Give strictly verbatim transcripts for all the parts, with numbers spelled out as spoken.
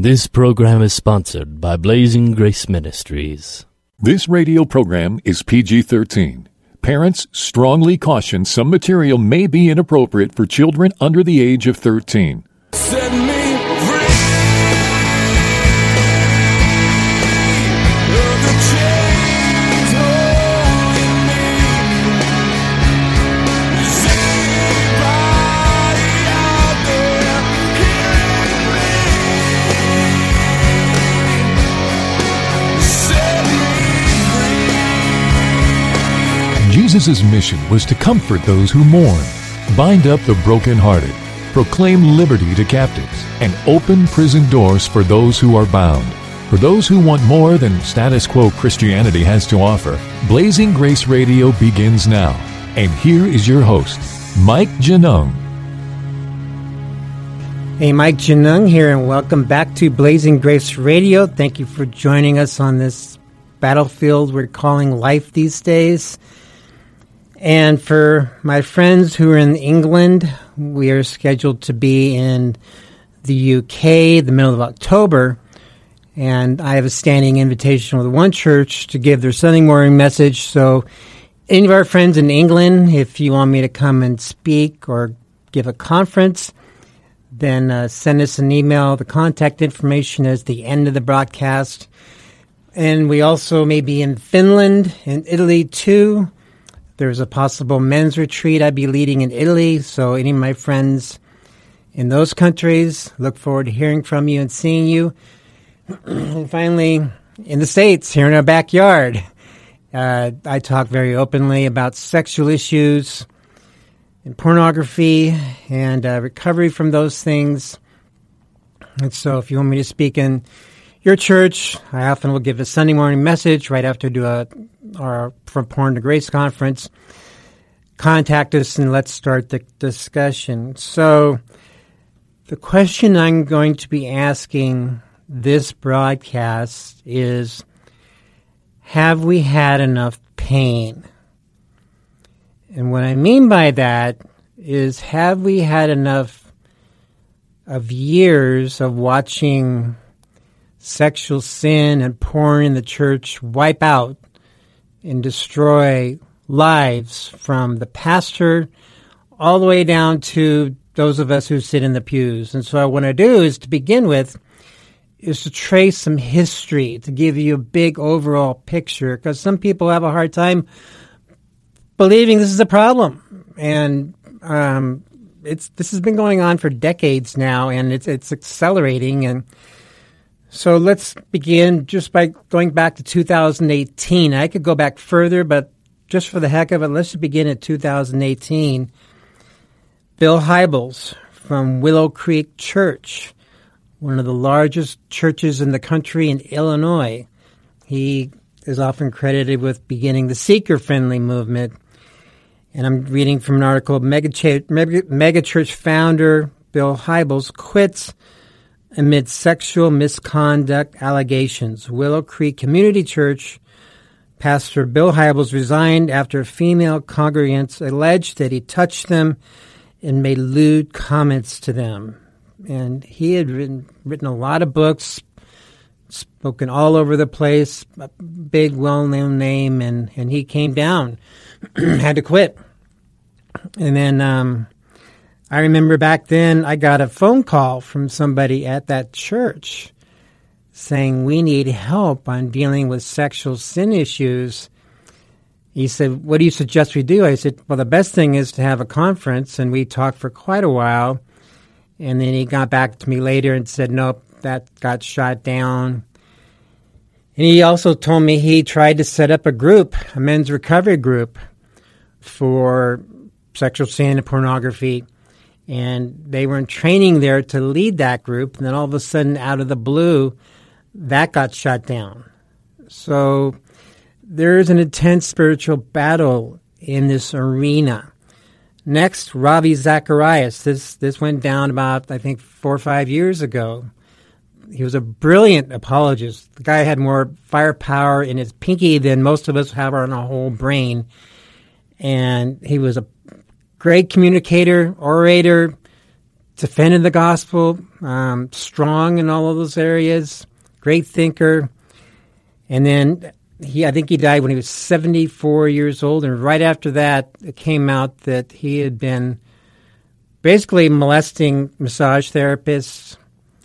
This program is sponsored by Blazing Grace Ministries. This radio program is P G thirteen. Parents strongly caution some material may be inappropriate for children under the age of thirteen. Set me free of the chains holding me. Is anybody out there hearing me? Set me free. Jesus' mission was to comfort those who mourn, bind up the brokenhearted, proclaim liberty to captives, and open prison doors for those who are bound. For those who want more than status quo Christianity has to offer, Blazing Grace Radio begins now. And here is your host, Mike Genung. Hey, Mike Genung here, and welcome back to Blazing Grace Radio. Thank you for joining us on this battlefield we're calling life these days. And for my friends who are in England, we are scheduled to be in the U K the middle of October. And I have a standing invitation with one church to give their Sunday morning message. So any of our friends in England, if you want me to come and speak or give a conference, then uh, send us an email. The contact information is the end of the broadcast. And we also may be in Finland and Italy too. There's a possible men's retreat I'd be leading in Italy, so any of my friends in those countries, look forward to hearing from you and seeing you. And finally, in the States, here in our backyard, uh, I talk very openly about sexual issues and pornography and uh, recovery from those things. And so if you want me to speak in your church, I often will give a Sunday morning message right after I do a our From Porn to Grace conference. Contact us and let's start the discussion. So the question I'm going to be asking this broadcast is, have we had enough pain? And what I mean by that is, have we had enough of years of watching sexual sin and porn in the church wipe out and destroy lives from the pastor all the way down to those of us who sit in the pews? And so what I want to do is, to begin with, is to trace some history to give you a big overall picture, because some people have a hard time believing this is a problem. And um, it's this has been going on for decades now, and it's it's accelerating. And so let's begin just by going back to two thousand eighteen. I could go back further, but just for the heck of it, let's just begin at two thousand eighteen. Bill Hybels from Willow Creek Church, one of the largest churches in the country in Illinois. He is often credited with beginning the seeker-friendly movement. And I'm reading from an article, Megachurch, Megachurch founder Bill Hybels quits amid sexual misconduct allegations. Willow Creek Community Church pastor Bill Hybels resigned after female congregants alleged that he touched them and made lewd comments to them. And he had written, written a lot of books, spoken all over the place, a big, well-known name, and, and he came down, had to quit. And then um, I remember back then I got a phone call from somebody at that church saying, we need help on dealing with sexual sin issues. He said, what do you suggest we do? I said, well, the best thing is to have a conference. And we talked for quite a while. And then he got back to me later and said, nope, that got shot down. And he also told me he tried to set up a group, a men's recovery group for sexual sin and pornography. And they were in training there to lead that group. And then all of a sudden, out of the blue, that got shut down. So there's an intense spiritual battle in this arena. Next, Ravi Zacharias. This this went down about, I think, four or five years ago. He was a brilliant apologist. The guy had more firepower in his pinky than most of us have on our whole brain. And he was a great communicator, orator, defended the gospel, um, strong in all of those areas, great thinker. And then he, I think he died when he was seventy-four years old. And right after that, it came out that he had been basically molesting massage therapists.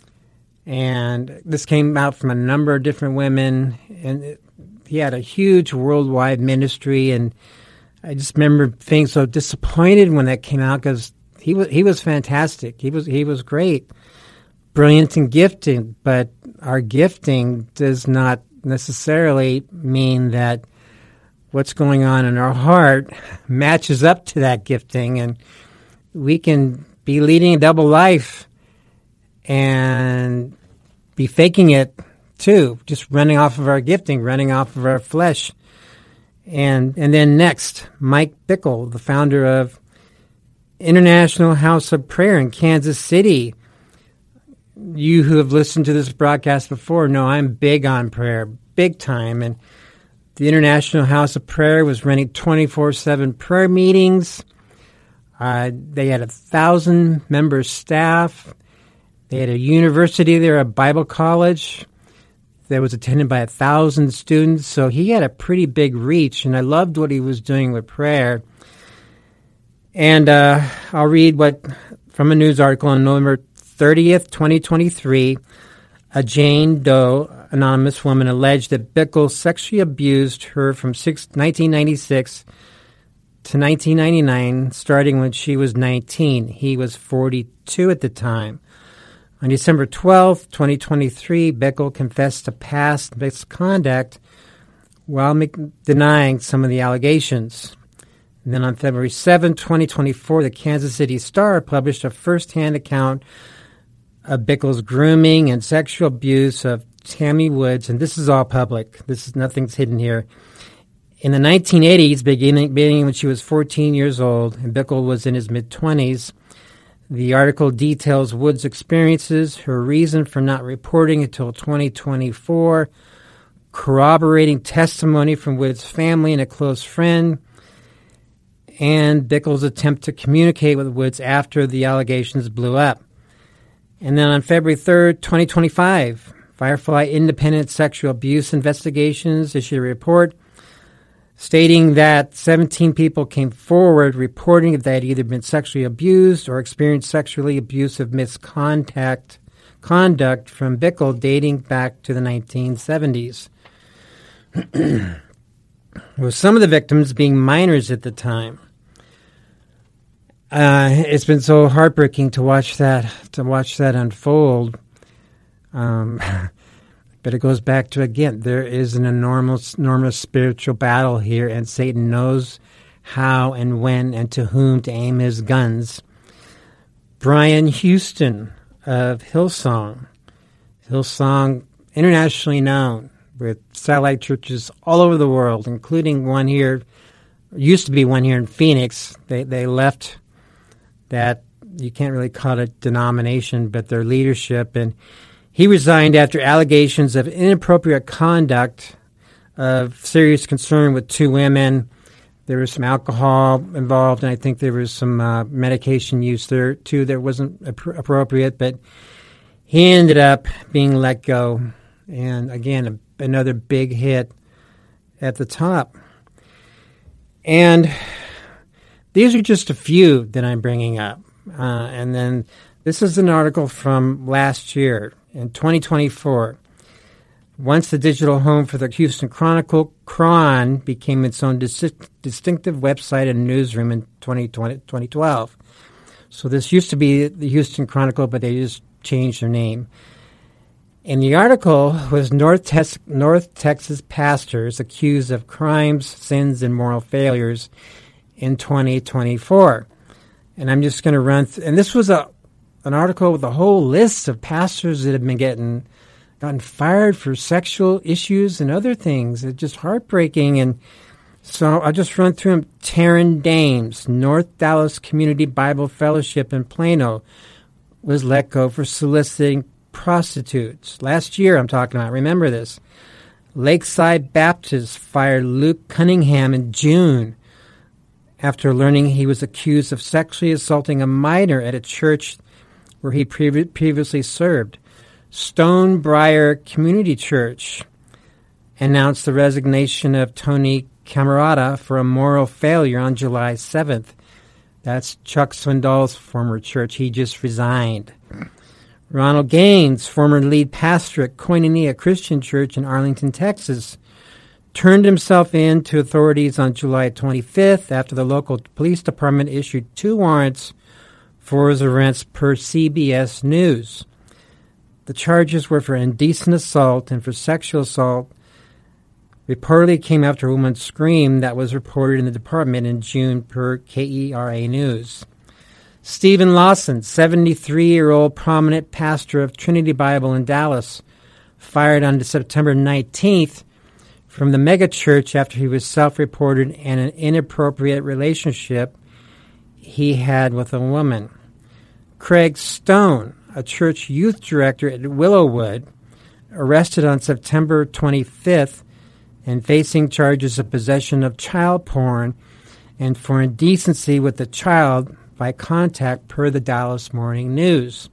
And this came out from a number of different women. And it, he had a huge worldwide ministry. And I just remember being so disappointed when that came out because he was he was fantastic. He was he was great, brilliant and gifted. But our gifting does not necessarily mean that what's going on in our heart matches up to that gifting, and we can be leading a double life and be faking it too, just running off of our gifting, running off of our flesh. And and then next, Mike Bickle, the founder of International House of Prayer in Kansas City. You who have listened to this broadcast before know I'm big on prayer, big time. And the International House of Prayer was running twenty-four seven prayer meetings. Uh, they had a thousand member staff. They had a university there, a Bible college that was attended by a thousand students. So he had a pretty big reach, and I loved what he was doing with prayer. And uh, I'll read what from a news article on November thirtieth, twenty twenty-three. A Jane Doe, anonymous woman, alleged that Bickle sexually abused her from nineteen ninety-six to nineteen ninety-nine, starting when she was nineteen. He was forty-two at the time. On December twelfth, twenty twenty-three, Bickle confessed to past misconduct while denying some of the allegations. And then on February seventh, twenty twenty-four, the Kansas City Star published a first-hand account of Bickle's grooming and sexual abuse of Tammy Woods, and this is all public. This is nothing's hidden here. In the nineteen eighties, beginning, beginning when she was fourteen years old, and Bickle was in his mid-twenties, the article details Woods' experiences, her reason for not reporting until twenty twenty-four, corroborating testimony from Woods' family and a close friend, and Bickle's attempt to communicate with Woods after the allegations blew up. And then on February third, twenty twenty-five, Firefly Independent Sexual Abuse Investigations issued a report stating that seventeen people came forward reporting that they had either been sexually abused or experienced sexually abusive misconduct conduct from Bickle dating back to the nineteen seventies. With some of the victims being minors at the time. Uh, it's been so heartbreaking to watch that to watch that unfold. Um, but it goes back to, again, there is an enormous, enormous spiritual battle here, and Satan knows how and when and to whom to aim his guns. Brian Houston of Hillsong, Hillsong, internationally known, with satellite churches all over the world, including one here, used to be one here in Phoenix. They they left that, you can't really call it a denomination, but their leadership. And he resigned after allegations of inappropriate conduct, of serious concern with two women. There was some alcohol involved, and I think there was some uh, medication use there, too, that wasn't ap- appropriate. But he ended up being let go. And, again, a, another big hit at the top. And these are just a few that I'm bringing up. Uh, and then this is an article from last year, in twenty twenty-four. Once the digital home for the Houston Chronicle, Chron, became its own dis- distinctive website and newsroom in twenty twelve. So this used to be the Houston Chronicle, but they just changed their name. And the article was North, Tes- North Texas pastors accused of crimes, sins, and moral failures in twenty twenty-four. And I'm just going to run th- and this was a an article with a whole list of pastors that have been getting gotten fired for sexual issues and other things. It's just heartbreaking. And so I'll just run through them. Taryn Dames, North Dallas Community Bible Fellowship in Plano, was let go for soliciting prostitutes. Last year I'm talking about, remember this. Lakeside Baptist fired Luke Cunningham in June after learning he was accused of sexually assaulting a minor at a church where he previ- previously served. Stonebriar Community Church announced the resignation of Tony Camerata for a moral failure on July seventh. That's Chuck Swindoll's former church. He just resigned. Ronald Gaines, former lead pastor at Koinonia Christian Church in Arlington, Texas, turned himself in to authorities on July twenty-fifth after the local police department issued two warrants for his arrest per C B S News. The charges were for indecent assault and for sexual assault. Reportedly came after a woman's scream that was reported in the department in June per K E R A News. Stephen Lawson, seventy-three-year-old prominent pastor of Trinity Bible in Dallas, fired on September nineteenth from the megachurch after he was self-reported in an inappropriate relationship he had with a woman. Craig Stone, a church youth director at Willowwood, arrested on September twenty-fifth and facing charges of possession of child porn and for indecency with a child by contact per the Dallas Morning News.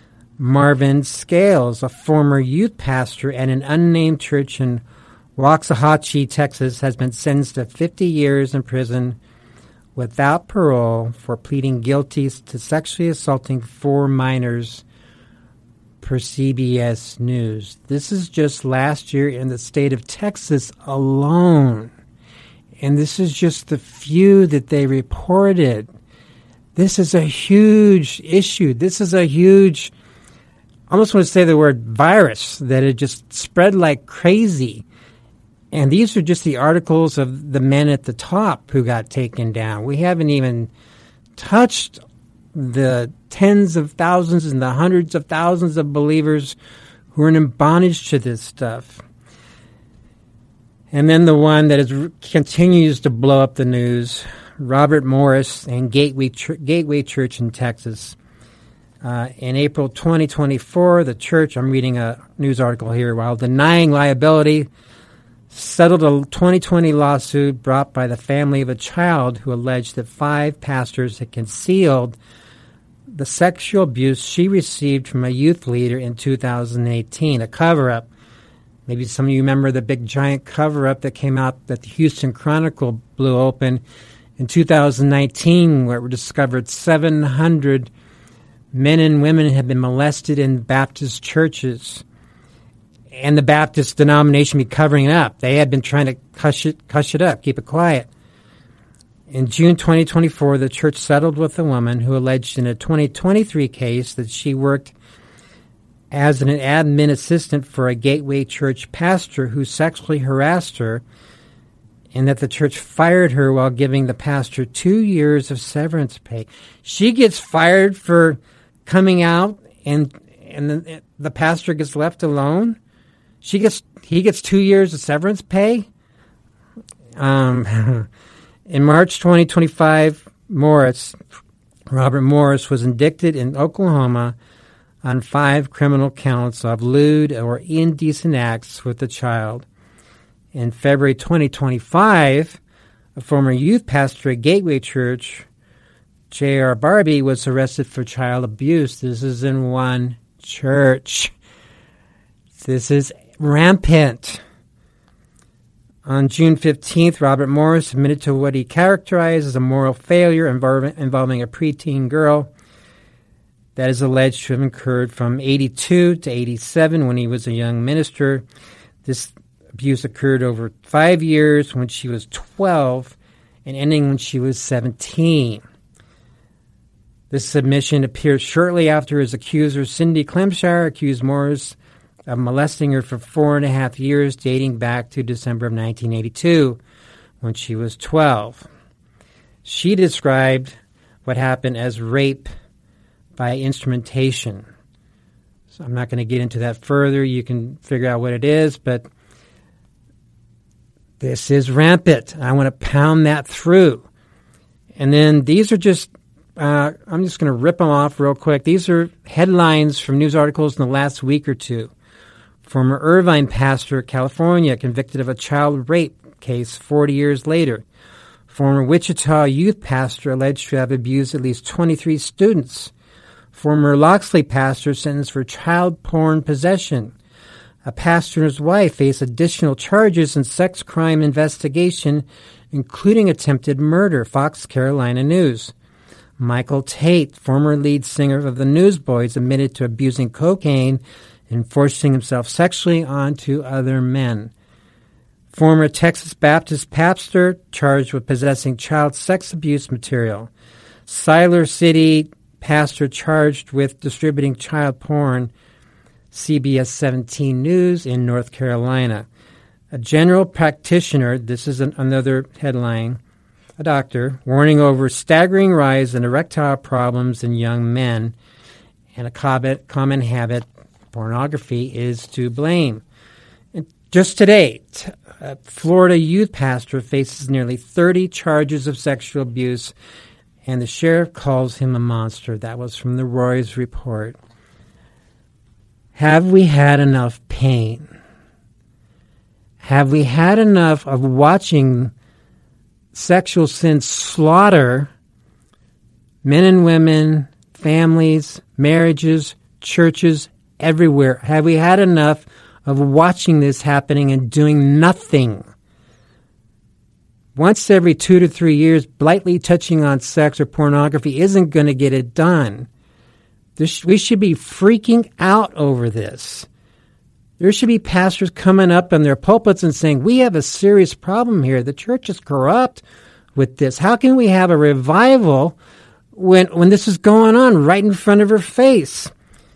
Marvin Scales, a former youth pastor at an unnamed church in Waxahachie, Texas, has been sentenced to fifty years in prison without parole for pleading guilty to sexually assaulting four minors per C B S News. This is just last year in the state of Texas alone. And this is just the few that they reported. This is a huge issue. This is a huge, I almost want to say the word virus, that it just spread like crazy. And these are just the articles of the men at the top who got taken down. We haven't even touched the tens of thousands and the hundreds of thousands of believers who are in bondage to this stuff. And then the one that is, continues to blow up the news, Robert Morris and Gateway, Ch- Gateway Church in Texas. Uh, in April twenty twenty-four, the church, I'm reading a news article here, while denying liability, settled a twenty twenty lawsuit brought by the family of a child who alleged that five pastors had concealed the sexual abuse she received from a youth leader in two thousand eighteen, a cover-up. Maybe some of you remember the big giant cover-up that came out that the Houston Chronicle blew open in two thousand nineteen, where it were discovered seven hundred men and women had been molested in Baptist churches. And the Baptist denomination be covering it up. They had been trying to hush it, hush it up, keep it quiet. In June twenty twenty-four, the church settled with a woman who alleged in a twenty twenty-three case that she worked as an admin assistant for a Gateway Church pastor who sexually harassed her, and that the church fired her while giving the pastor two years of severance pay. She gets fired for coming out, and and the, the pastor gets left alone. She gets he gets two years of severance pay. Um. In March twenty twenty-five, Morris, Robert Morris, was indicted in Oklahoma on five criminal counts of lewd or indecent acts with a child. In February twenty twenty-five, a former youth pastor at Gateway Church, J R Barbie, was arrested for child abuse. This is in one church. This is rampant. On June fifteenth, Robert Morris admitted to what he characterized as a moral failure involving a preteen girl that is alleged to have occurred from eighty-two to eighty-seven when he was a young minister. This abuse occurred over five years when she was twelve and ending when she was seventeen. This submission appeared shortly after his accuser, Cindy Clemshire, accused Morris of molesting her for four and a half years, dating back to December of nineteen eighty-two, when she was twelve. She described what happened as rape by instrumentation. So I'm not going to get into that further. You can figure out what it is, but this is rampant. I want to pound that through. And then these are just, uh, I'm just going to rip them off real quick. These are headlines from news articles in the last week or two. Former Irvine pastor, California, convicted of a child rape case forty years later. Former Wichita youth pastor alleged to have abused at least twenty-three students. Former Loxley pastor sentenced for child porn possession. A pastor and his wife face additional charges in sex crime investigation, including attempted murder. Fox Carolina News. Michael Tate, former lead singer of the Newsboys, admitted to abusing cocaine and forcing himself sexually onto other men. Former Texas Baptist pastor charged with possessing child sex abuse material. Siler City pastor charged with distributing child porn. C B S seventeen News in North Carolina. A general practitioner, this is an, another headline, a doctor, warning over staggering rise in erectile problems in young men, and a common habit, pornography, is to blame. And just today, a Florida youth pastor faces nearly thirty charges of sexual abuse, and the sheriff calls him a monster. That was from the Roy's report. Have we had enough pain? Have we had enough of watching sexual sin slaughter men and women, families, marriages, churches, everywhere? Have we had enough of watching this happening and doing nothing? Once every two to three years, lightly touching on sex or pornography isn't going to get it done. This, we should be freaking out over this. There should be pastors coming up in their pulpits and saying, we have a serious problem here. The church is corrupt with this. How can we have a revival when when this is going on right in front of our face?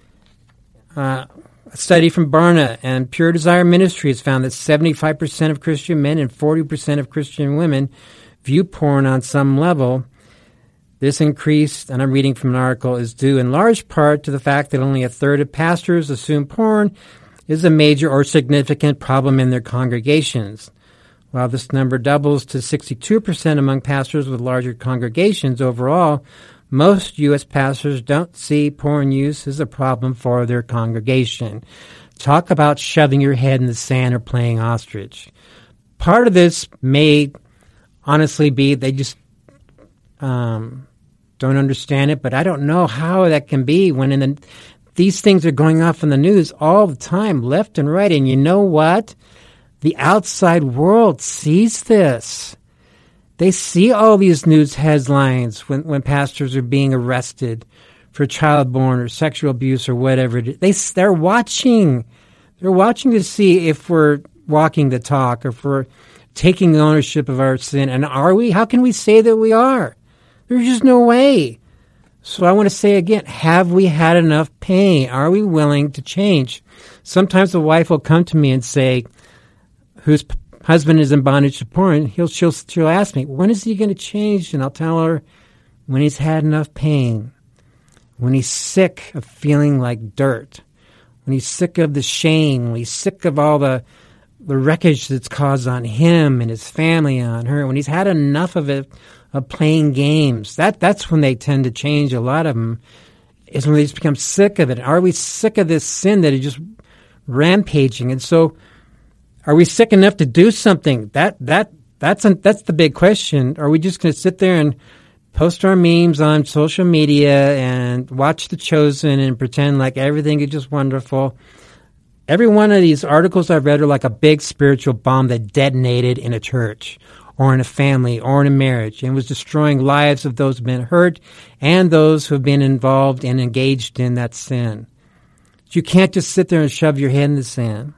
Uh, a study from Barna and Pure Desire Ministries found that seventy-five percent of Christian men and forty percent of Christian women view porn on some level. This increase, and I'm reading from an article, is due in large part to the fact that only a third of pastors assume porn is a major or significant problem in their congregations. While this number doubles to sixty-two percent among pastors with larger congregations overall, most U S pastors don't see porn use as a problem for their congregation. Talk about shoving your head in the sand or playing ostrich. Part of this may honestly be they just um, don't understand it, but I don't know how that can be when in the these things are going off in the news all the time, left and right. And you know what? The outside world sees this. They see all these news headlines when, when pastors are being arrested for child porn or sexual abuse or whatever it is. They, they're watching. They're watching to see if we're walking the talk or if we're taking ownership of our sin. And are we? How can we say that we are? There's just no way. So I want to say again, have we had enough pain? Are we willing to change? Sometimes the wife will come to me and say, whose p- husband is in bondage to porn, he'll, she'll, she'll ask me, when is he going to change? And I'll tell her, when he's had enough pain, when he's sick of feeling like dirt, when he's sick of the shame, when he's sick of all the, the wreckage that's caused on him and his family and on her, when he's had enough of it, of playing games. That that's when they tend to change. A lot of them is when they just become sick of it. Are we sick of this sin that is just rampaging? And so, are we sick enough to do something? That that that's a, that's the big question. Are we just going to sit there and post our memes on social media and watch The Chosen and pretend like everything is just wonderful? Every one of these articles I've read are like a big spiritual bomb that detonated in a church or in a family, or in a marriage, and was destroying lives of those who have been hurt and those who have been involved and engaged in that sin. You can't just sit there and shove your head in the sand.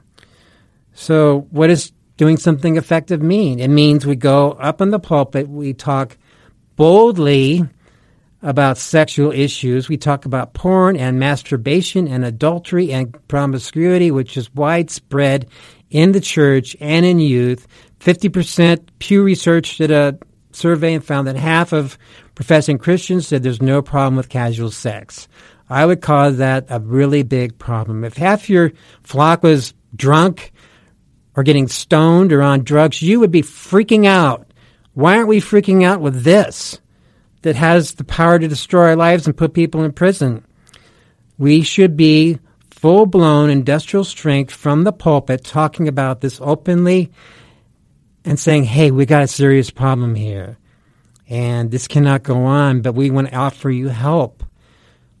So what does doing something effective mean? It means we go up in the pulpit, we talk boldly about sexual issues. We talk about porn and masturbation and adultery and promiscuity, which is widespread in the church and in youth. fifty percent Pew Research did a survey and found that half of professing Christians said there's no problem with casual sex. I would call that a really big problem. If half your flock was drunk or getting stoned or on drugs, you would be freaking out. Why aren't we freaking out with this that has the power to destroy our lives and put people in prison? We should be full-blown industrial strength from the pulpit talking about this openly and saying, hey, we got a serious problem here, and this cannot go on, but we want to offer you help.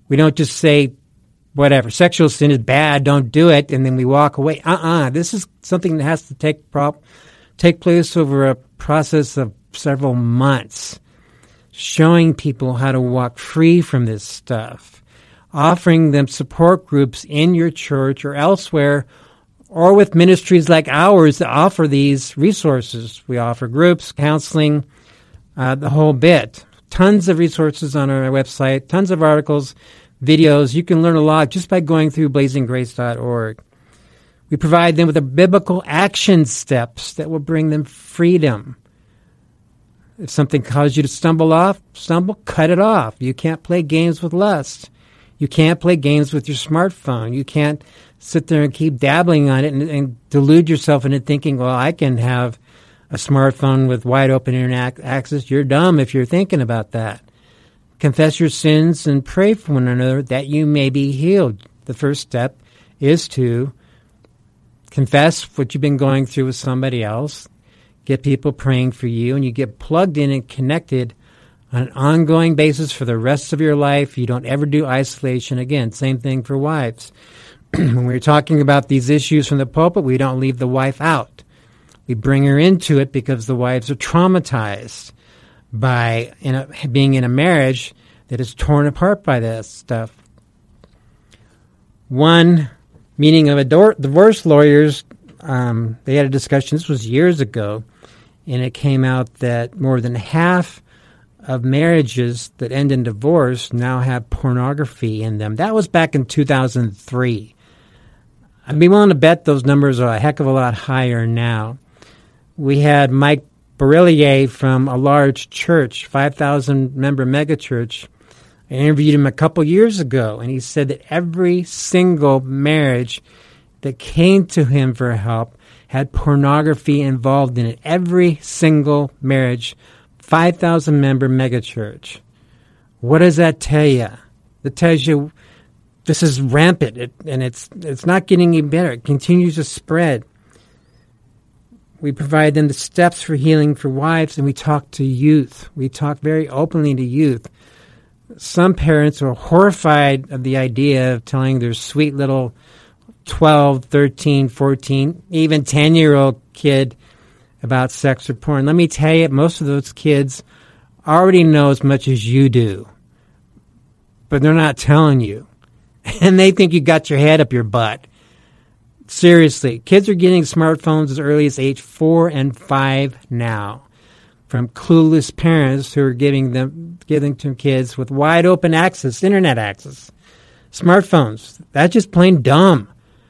We don't just say, whatever, sexual sin is bad, don't do it, and then we walk away. Uh-uh. This is something that has to take prop, take place over a process of several months, showing people how to walk free from this stuff, offering them support groups in your church or elsewhere, or with ministries like ours that offer these resources. We offer groups, counseling, uh, the whole bit. Tons of resources on our website, tons of articles, videos. You can learn a lot just by going through blazing grace dot org. We provide them with the biblical action steps that will bring them freedom. If something causes you to stumble off, stumble, cut it off. You can't play games with lust. You can't play games with your smartphone. You can't sit there and keep dabbling on it and, and delude yourself into thinking, well, I can have a smartphone with wide open internet access. You're dumb if you're thinking about that. Confess your sins and pray for one another that you may be healed. The first step is to confess what you've been going through with somebody else, get people praying for you, and you get plugged in and connected on an ongoing basis for the rest of your life. You don't ever do isolation again. Same thing for wives. When we're talking about these issues from the pulpit, we don't leave the wife out. We bring her into it because the wives are traumatized by in a, being in a marriage that is torn apart by this stuff. One meeting of ador- divorce lawyers, um, they had a discussion, this was years ago, and it came out that more than half of marriages that end in divorce now have pornography in them. That was back in two thousand three. I'd be willing to bet those numbers are a heck of a lot higher now. We had Mike Barillier from a large church, five thousand member megachurch. I interviewed him a couple years ago, and he said that every single marriage that came to him for help had pornography involved in it. Every single marriage, five thousand member megachurch. What does that tell you? It tells you this is rampant, it, and it's it's not getting any better. It continues to spread. We provide them the steps for healing for wives, and we talk to youth. We talk very openly to youth. Some parents are horrified of the idea of telling their sweet little twelve, thirteen, fourteen, even ten-year-old kid about sex or porn. Let me tell you, most of those kids already know as much as you do, but they're not telling you. And they think you got your head up your butt. Seriously, kids are getting smartphones as early as age four and five now, from clueless parents who are giving them giving to kids with wide open access, internet access, smartphones. That's just plain dumb.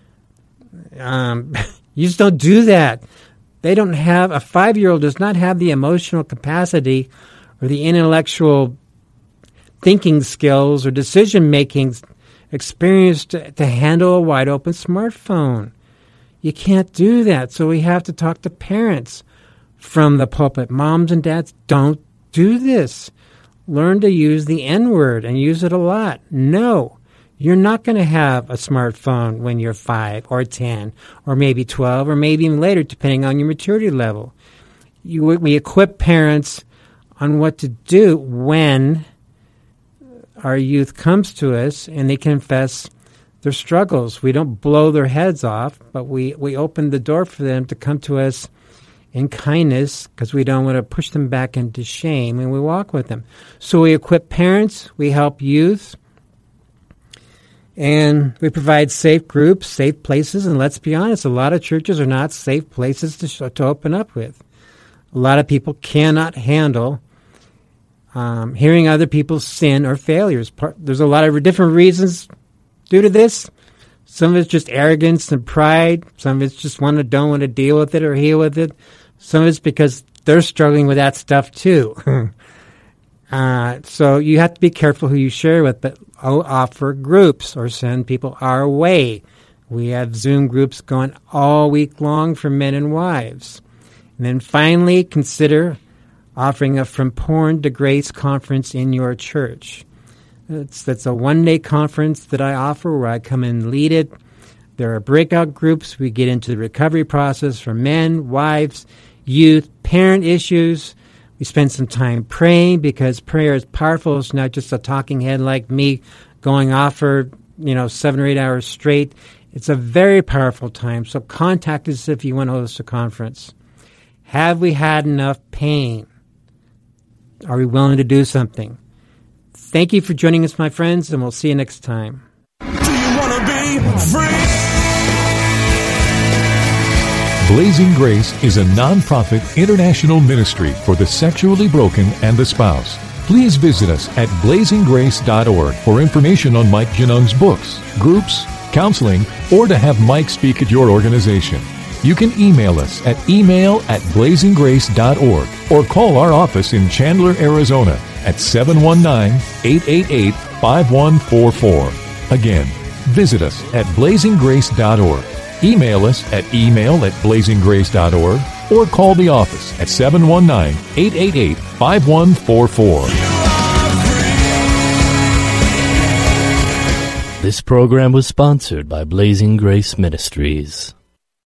Um, you just don't do that. They don't have a five-year-old does not have the emotional capacity or the intellectual thinking skills or decision making experience to, to handle a wide open smartphone. You can't do that. So we have to talk to parents from the pulpit. Moms and dads, don't do this. Learn to use the N-word and use it a lot. No, you're not going to have a smartphone when you're five or ten or maybe twelve or maybe even later, depending on your maturity level. You, we equip parents on what to do when our youth comes to us and they confess their struggles. We don't blow their heads off, but we, we open the door for them to come to us in kindness because we don't want to push them back into shame, and we walk with them. So we equip parents, we help youth, and we provide safe groups, safe places, and let's be honest, a lot of churches are not safe places to, sh- to open up with. A lot of people cannot handle Um, hearing other people's sin or failures. Part, there's a lot of different reasons due to this. Some of it's just arrogance and pride. Some of it's just want to don't want to deal with it or heal with it. Some of it's because they're struggling with that stuff too. uh, so you have to be careful who you share with, but I'll offer groups or send people our way. We have Zoom groups going all week long for men and wives. And then finally, consider offering a From Porn to Grace conference in your church. It's, that's a one-day conference that I offer where I come and lead it. There are breakout groups. We get into the recovery process for men, wives, youth, parent issues. We spend some time praying because prayer is powerful. It's not just a talking head like me going off for, you know, seven or eight hours straight. It's a very powerful time. So contact us if you want to host a conference. Have we had enough pain? Are we willing to do something? Thank you for joining us, my friends, and we'll see you next time. Do you want to be free? Blazing Grace is a non-profit international ministry for the sexually broken and the spouse. Please visit us at blazing grace dot org for information on Mike Genung's books, groups, counseling, or to have Mike speak at your organization. You can email us at email at blazing grace dot org or call our office in Chandler, Arizona at seven one nine, eight eight eight, five one four four. Again, visit us at blazing grace dot org. Email us at email at blazing grace dot org or call the office at seven one nine, eight eight eight, five one four four. This program was sponsored by Blazing Grace Ministries.